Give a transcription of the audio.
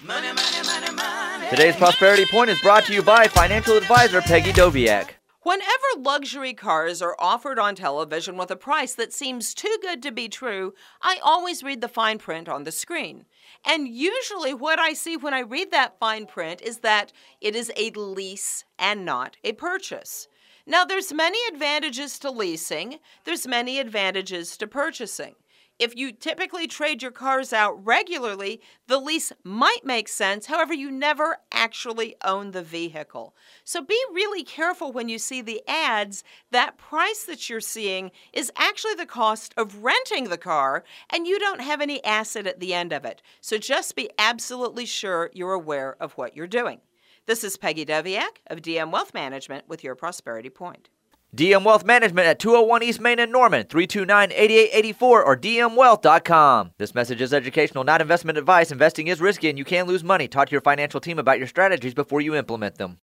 Money, money, money, money. Today's Prosperity Point is brought to you by financial advisor Peggy Doviak. Whenever luxury cars are offered on television with a price that seems too good to be true, I always read the fine print on the screen. And usually what I see when I read that fine print is that it is a lease and not a purchase. Now, there's many advantages to leasing. There's many advantages to purchasing. If you typically trade your cars out regularly, the lease might make sense. However, you never actually own the vehicle. So be really careful when you see the ads. That price that you're seeing is actually the cost of renting the car, and you don't have any asset at the end of it. So just be absolutely sure you're aware of what you're doing. This is Peggy Doviak of DM Wealth Management with your Prosperity Point. DM Wealth Management at 201 East Main in Norman, 329-8884 or dmwealth.com. This message is educational, not investment advice. Investing is risky and you can lose money. Talk to your financial team about your strategies before you implement them.